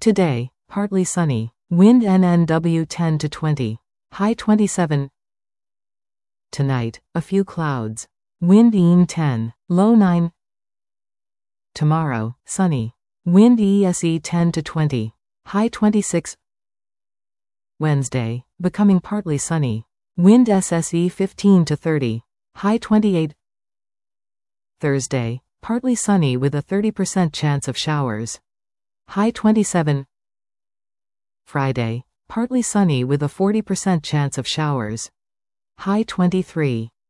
Today, partly sunny. Wind NNW 10 to 20. High 27. Tonight, a few clouds. Wind EN 10. Low 9. Tomorrow, sunny. Wind ESE 10 to 20. High 26. Wednesday, becoming partly sunny. Wind SSE 15 to 30. High 28. Thursday, partly sunny with a 30% chance of showers. High 27. Friday, partly sunny with a 40% chance of showers. High 23.